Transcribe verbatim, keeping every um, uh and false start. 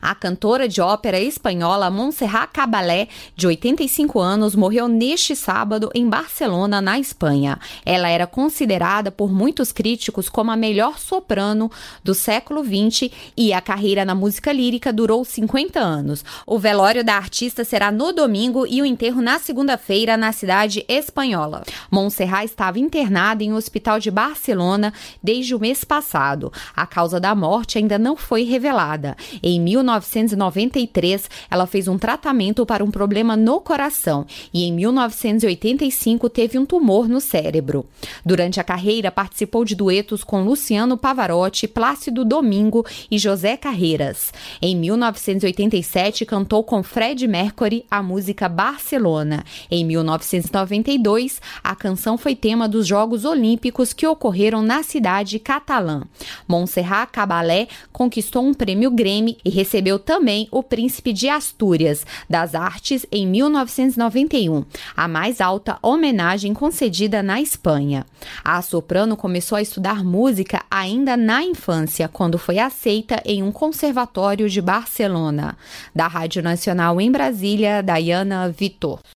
A cantora de ópera espanhola Montserrat Caballé, de oitenta e cinco anos, morreu neste sábado em Barcelona, na Espanha. Ela era considerada por muitos críticos como a melhor soprano do século vinte e a carreira na música lírica durou cinquenta anos. O velório da artista será no domingo e o enterro na segunda-feira na cidade espanhola. Montserrat estava internada em um hospital de Barcelona desde o mês passado. A causa da morte ainda não foi revelada. Em mil novecentos e noventa e três, ela fez um tratamento para um problema no coração e em mil novecentos e oitenta e cinco teve um tumor no cérebro. Durante a carreira, participou de duetos com Luciano Pavarotti, Plácido Domingo e José Carreras. Em mil novecentos e oitenta e sete, cantou com Freddie Mercury a música Barcelona. Em mil novecentos e noventa e dois, a canção foi tema dos Jogos Olímpicos que ocorreram na cidade catalã. Montserrat Caballé conquistou um prêmio Grammy e recebeu também o Príncipe de Astúrias das Artes em mil novecentos e noventa e um, a mais alta homenagem concedida na Espanha. A soprano começou a estudar música ainda na infância, quando foi aceita em um conservatório de Barcelona. Da Rádio Nacional em Brasília, Dayana Vitor.